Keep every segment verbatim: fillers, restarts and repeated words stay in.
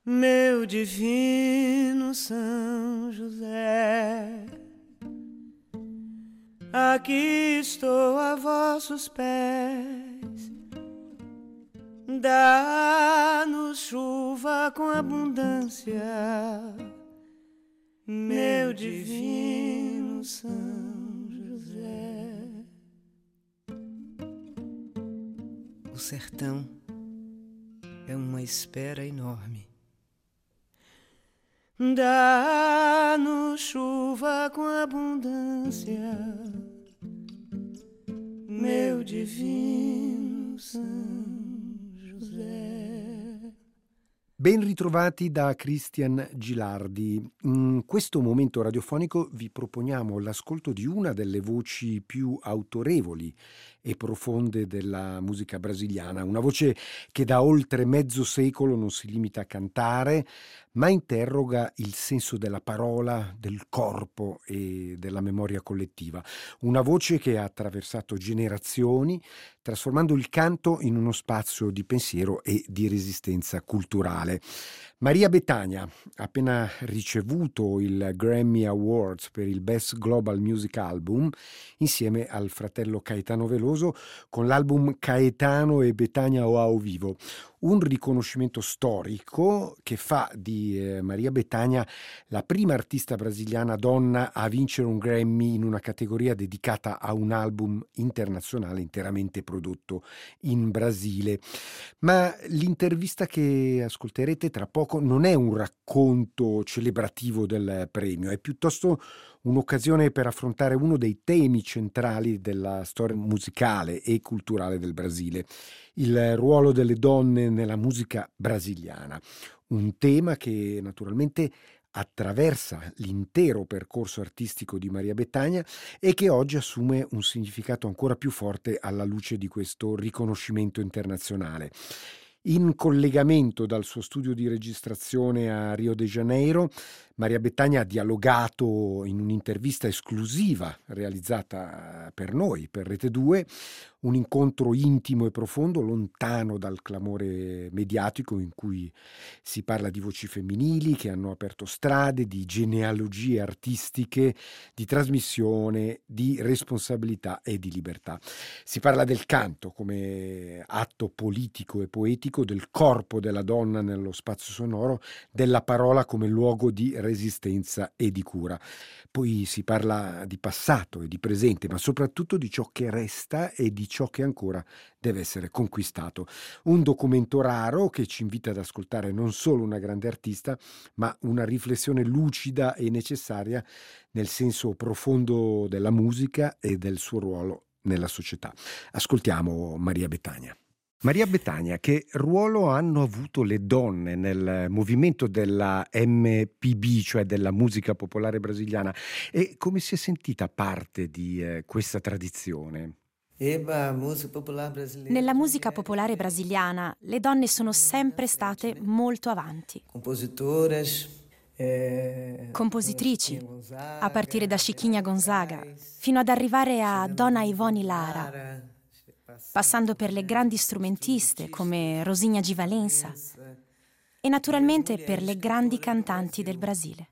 Meu divino São José, aqui estou a vossos pés. Dá-nos chuva com abundância, meu divino São José. O sertão é uma espera enorme. Dá-nos chuva com abundância, meu divino São José. Ben ritrovati da Christian Gilardi. In questo momento radiofonico vi proponiamo l'ascolto di una delle voci più autorevoli e profonde della musica brasiliana, una voce che da oltre mezzo secolo non si limita a cantare, ma interroga il senso della parola, del corpo e della memoria collettiva. Una voce che ha attraversato generazioni, trasformando il canto in uno spazio di pensiero e di resistenza culturale. Maria Bethânia ha appena ricevuto il Grammy Awards per il Best Global Music Album insieme al fratello Caetano Veloso con l'album Caetano e Bethânia ao vivo, un riconoscimento storico che fa di eh, Maria Bethânia la prima artista brasiliana donna a vincere un Grammy in una categoria dedicata a un album internazionale interamente prodotto in Brasile. Ma l'intervista che ascolterete tra poco non è un racconto celebrativo del premio, è piuttosto un'occasione per affrontare uno dei temi centrali della storia musicale e culturale del Brasile, il ruolo delle donne nella musica brasiliana, un tema che naturalmente attraversa l'intero percorso artistico di Maria Bethânia e che oggi assume un significato ancora più forte alla luce di questo riconoscimento internazionale. In collegamento dal suo studio di registrazione a Rio de Janeiro, Maria Bethânia ha dialogato in un'intervista esclusiva realizzata per noi, per Rete due, un incontro intimo e profondo, lontano dal clamore mediatico in cui si parla di voci femminili che hanno aperto strade, di genealogie artistiche, di trasmissione, di responsabilità e di libertà. Si parla del canto come atto politico e poetico, del corpo della donna nello spazio sonoro, della parola come luogo di resistenza e di cura. Poi si parla di passato e di presente, ma soprattutto di ciò che resta e di ciò che ancora deve essere conquistato. Un documento raro che ci invita ad ascoltare non solo una grande artista, ma una riflessione lucida e necessaria nel senso profondo della musica e del suo ruolo nella società. Ascoltiamo Maria Bethânia. Maria Bethânia, che ruolo hanno avuto le donne nel movimento della M P B, cioè della musica popolare brasiliana, e come si è sentita parte di eh, questa tradizione? Nella musica popolare brasiliana le donne sono sempre state molto avanti. Compositrici, a partire da Chiquinha Gonzaga, fino ad arrivare a Donna Ivone Lara, passando per le grandi strumentiste come Rosinha di Valença e naturalmente per le grandi cantanti del Brasile.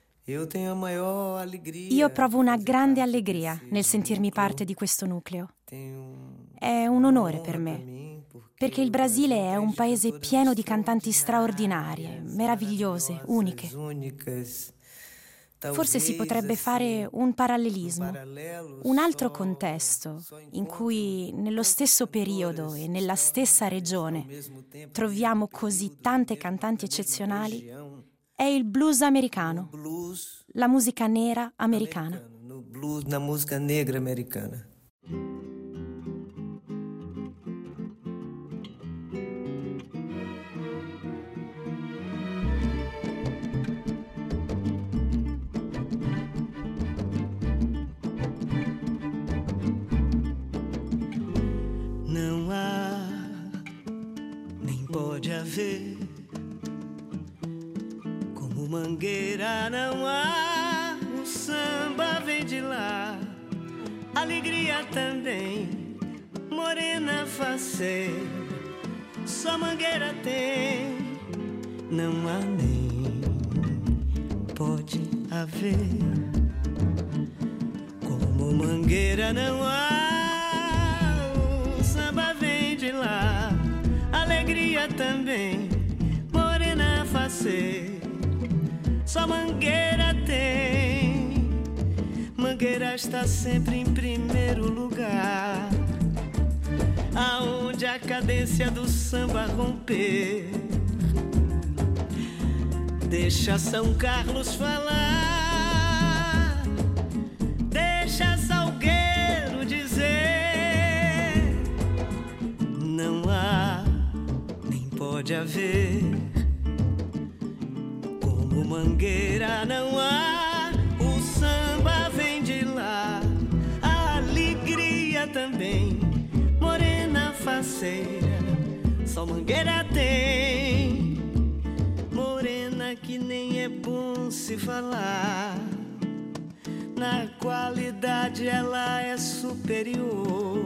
Io provo una grande allegria nel sentirmi parte di questo nucleo. È un onore per me, perché il Brasile è un paese pieno di cantanti straordinarie, meravigliose, uniche. Forse si potrebbe fare un parallelismo, un altro contesto in cui nello stesso periodo e nella stessa regione troviamo così tante cantanti eccezionali, è il blues americano, la musica nera americana. Blues na música negra americana. Não há, nem pode haver, como Mangueira não há, o samba vem de lá, alegria também, morena faceira, só Mangueira tem, não há nem pode haver. Como mangueira não há, o samba vem de lá, alegria também, morena faceira, só Mangueira tem. Mangueira está sempre em primeiro lugar, aonde a cadência do samba romper. Deixa São Carlos falar, deixa Salgueiro dizer. Não há, nem pode haver. Como Mangueira não há, o samba vem de lá, a alegria também, morena faceira, só Mangueira tem. Morena que nem é bom se falar, na qualidade ela é superior.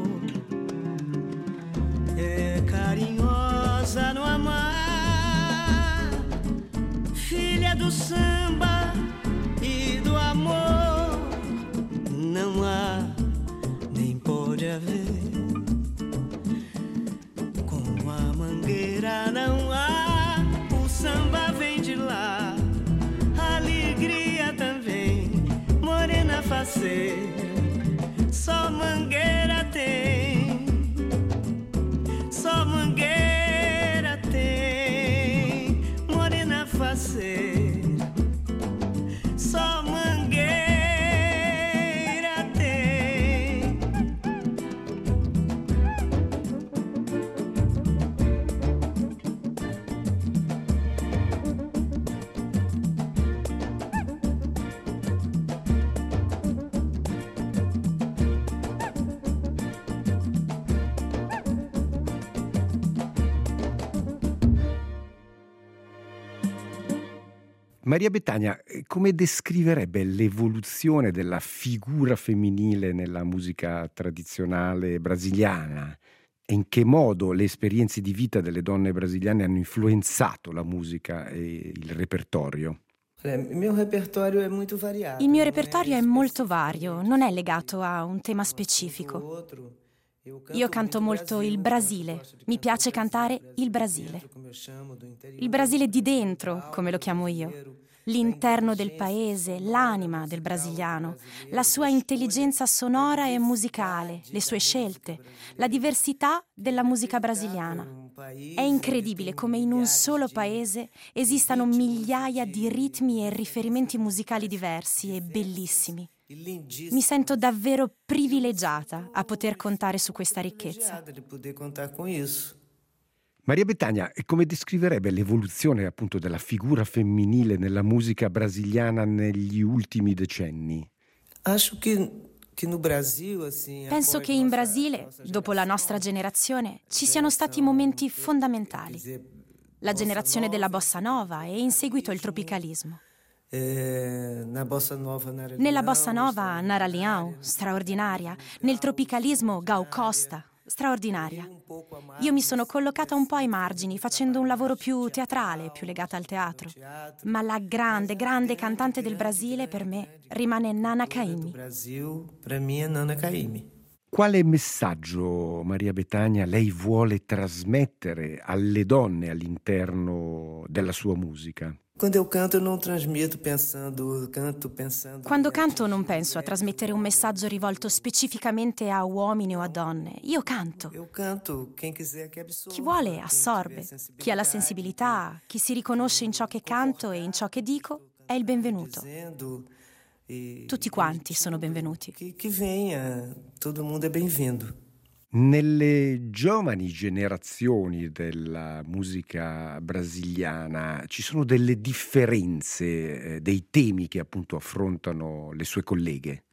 É carinhosa no amar, filha do samba e do amor. Não há, nem pode haver. Como a Mangueira não há, o samba vem de lá, a alegria também, morena faceira, só Mangueira tem. Só Mangueira tem, morena faceira, só Mangueira tem. Maria Betagna, come descriverebbe l'evoluzione della figura femminile nella musica tradizionale brasiliana? E in che modo le esperienze di vita delle donne brasiliane hanno influenzato la musica e il repertorio? Il mio repertorio è molto variato. Il mio repertorio è molto vario, non è legato a un tema specifico. Io canto molto il Brasile, mi piace cantare il Brasile. Il Brasile di dentro, come lo chiamo io. L'interno del paese, l'anima del brasiliano, la sua intelligenza sonora e musicale, le sue scelte, la diversità della musica brasiliana. È incredibile come in un solo paese esistano migliaia di ritmi e riferimenti musicali diversi e bellissimi. Mi sento davvero privilegiata a poter contare su questa ricchezza. Maria Betagna, come descriverebbe l'evoluzione appunto della figura femminile nella musica brasiliana negli ultimi decenni? Penso che in Brasile, dopo la nostra generazione, ci siano stati momenti fondamentali. La generazione della bossa nova e in seguito il tropicalismo. Nella bossa nova Nara Leão, straordinaria. Nel tropicalismo Gal Costa, straordinaria. Io mi sono collocata un po' ai margini, facendo un lavoro più teatrale, più legata al teatro. Ma la grande, grande cantante del Brasile per me rimane Nana Caymmi. Quale messaggio, Maria Betagna, lei vuole trasmettere alle donne all'interno della sua musica? Quando canto non trasmetto pensando, canto pensando. Quando canto non penso a trasmettere un messaggio rivolto specificamente a uomini o a donne. Io canto. Io canto, chi vuole assorbe, chi ha la sensibilità, chi si riconosce in ciò che canto e in ciò che dico è il benvenuto. Tutti quanti sono benvenuti. Chi venga, tutto il mondo è benvenuto. Nelle giovani generazioni della musica brasiliana ci sono delle differenze, eh, dei temi che appunto affrontano le sue colleghe?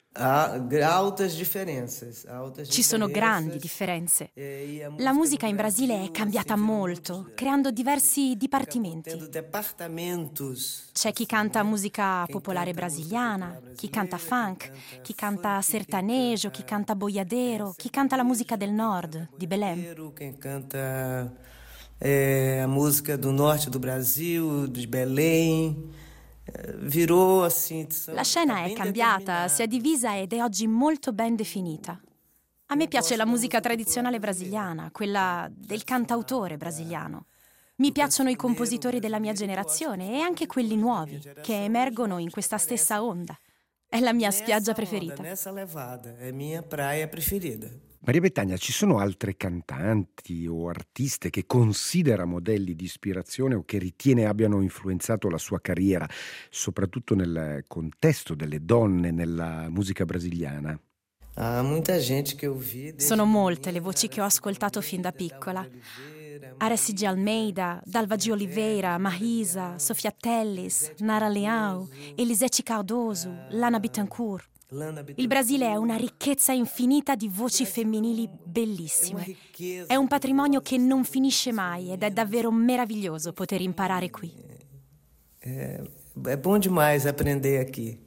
Ci sono grandi differenze. La musica in Brasile è cambiata molto, creando diversi dipartimenti. C'è chi canta musica popolare brasiliana, chi canta funk, chi canta sertanejo, chi canta boiadeiro, chi canta la musica del nord, di Belém. É, a música do norte do Brasil, de Belém, virou assim. La scena è cambiata, si è divisa ed è oggi molto ben definita. A me piace la musica tradizionale brasiliana, quella del cantautore brasiliano. Mi piacciono i compositori della mia generazione e anche quelli nuovi, che emergono in questa stessa onda. È la mia spiaggia preferita. Nessa levada, è mia praia preferita. Maria Betagna, ci sono altre cantanti o artiste che considera modelli di ispirazione o che ritiene abbiano influenzato la sua carriera, soprattutto nel contesto delle donne nella musica brasiliana? Ah, muita gente che eu vi. Sono molte le voci che ho ascoltato fin da piccola. Aracide Almeida, Dalva de Oliveira, Marisa, Sofia Telles, Nara Leão, Elisete Cardoso, Lana Bittencourt. Il Brasile è una ricchezza infinita di voci femminili bellissime. È un patrimonio che non finisce mai ed è davvero meraviglioso poter imparare qui. È, è bom demais aprender aqui.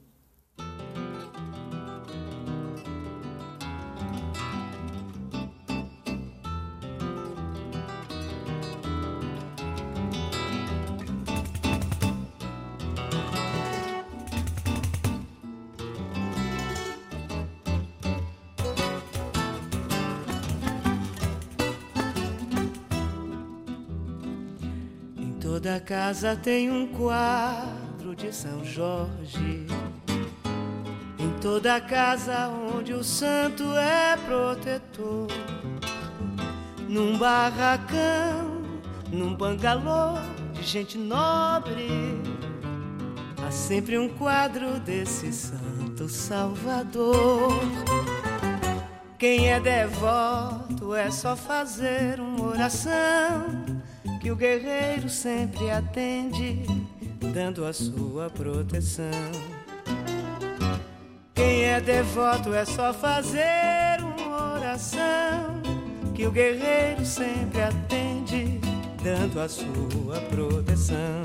Toda casa tem um quadro de São Jorge. Em toda casa onde o santo é protetor. Num barracão, num bangalô de gente nobre, há sempre um quadro desse santo salvador. Quem é devoto é só fazer uma oração, que o guerreiro sempre atende, dando a sua proteção. Quem é devoto é só fazer uma oração, que o guerreiro sempre atende, dando a sua proteção.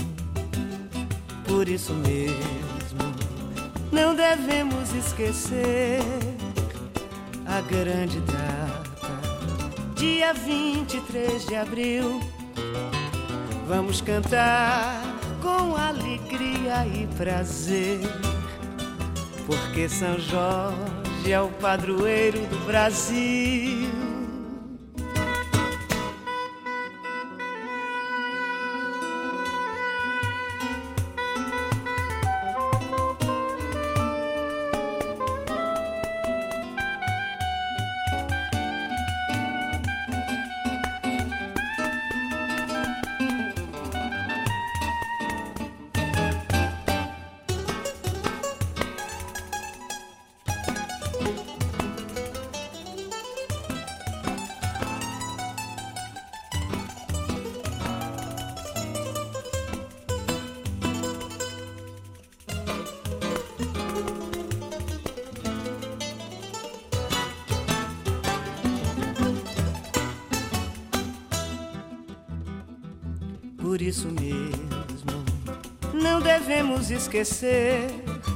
Por isso mesmo, não devemos esquecer a grande data, dia vinte e três de abril. Vamos cantar com alegria e prazer, porque São Jorge é o padroeiro do Brasil. Por isso mesmo, não devemos esquecer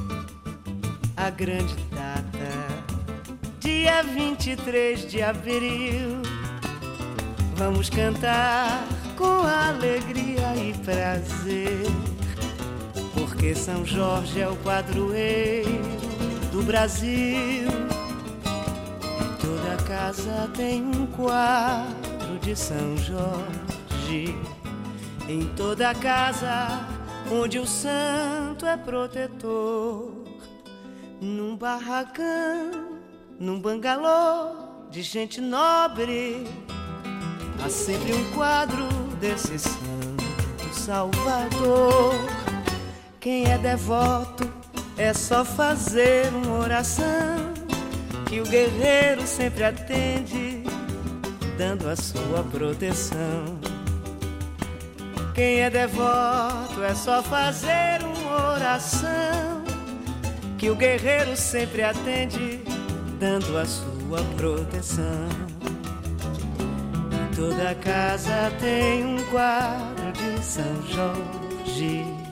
a grande data, dia vinte e três de abril. Vamos cantar com alegria e prazer, porque São Jorge é o padroeiro do Brasil. Em toda casa tem um quadro de São Jorge. Em toda casa onde o santo é protetor. Num barracão, num bangalô de gente nobre, há sempre um quadro desse santo salvador. Quem é devoto é só fazer uma oração, que o guerreiro sempre atende, dando a sua proteção. Quem é devoto é só fazer uma oração, que o guerreiro sempre atende, dando a sua proteção. Em toda casa tem um quadro de São Jorge.